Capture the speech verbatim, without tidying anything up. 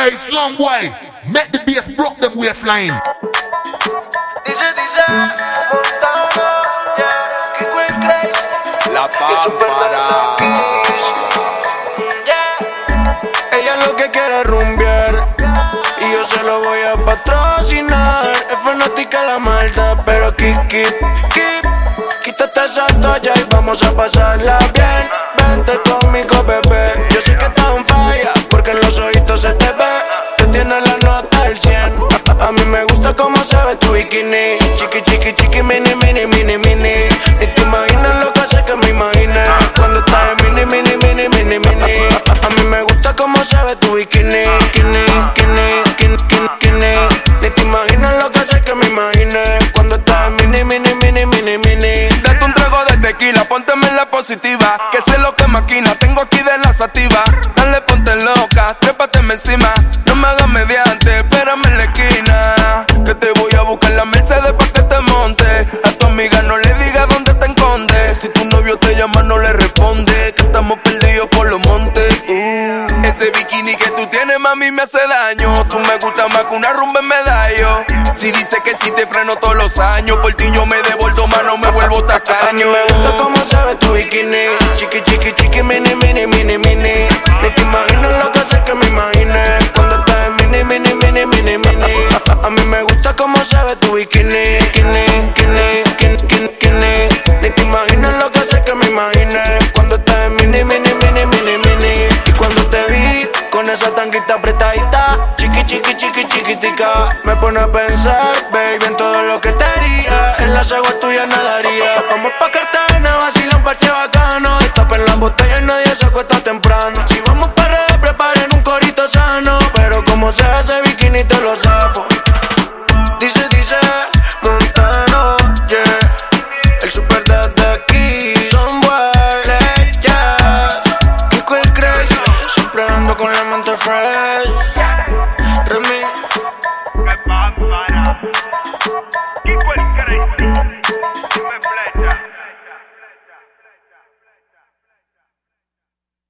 Hey, some way, make the bass broke them waistline. Dice, dice, Montana, yeah, Kiko el Crazy, La Pámpara. Yeah. Ella lo que quiere es rumbear y yo se lo voy a patrocinar. Es fanática la malta, pero Kiki, Kiki, quítate esa toalla y vamos a pasarla bien. Vente conmigo, bebé. Yo sé que estás en falla porque en los ojitos se te ve. Te tiene la nota del cien. A, a mí me gusta cómo se ve tu bikini. Chiqui, chiqui, chiqui, mini, mini, mini, mini. Ni te imaginas lo que hace que me imagine cuando estás en mini, mini, mini, mini, mini. A, a mí me gusta cómo se ve tu bikini. Kini, kini, kini, kini, kini. Ni te imaginas lo que hace que me imagine cuando estás en mini, mini, mini, mini, mini. Date un trago de tequila, pónteme en la positiva, que sé lo que maquina, tengo aquí de la sativa. Dale, ponte loca, trépateme encima. No me hagas mediante, espérame en la esquina, que te voy a buscar la Mercedes pa' que te monte. A tu amiga no le digas dónde te escondes. Si tu novio te llama no le responde, que estamos perdidos por los montes. uh. Ese bikini que tú tienes, mami, me hace daño. Tú me gustas más que una rumba en medallo. Si dice que si te freno todos los años, por ti yo me devuelvo, mano, me vuelvo tacaño. A mí me gusta cómo se ve tu bikini. Chiqui, chiqui, chiqui, mini, mini, mini, mini. Ni te imaginas lo que hace que me imagine cuando estás en mini, mini, mini, mini, mini. A, a mí me gusta cómo se ve tu bikini. Kini, kini, kini, kini, kini. Ni te imaginas lo que hace que me imagine cuando estás en mini, mini, mini, mini, mini. Y cuando te vi con esa tanguita apretadita, chiqui, chiqui, chiqui, chiquitica, me pone a pedir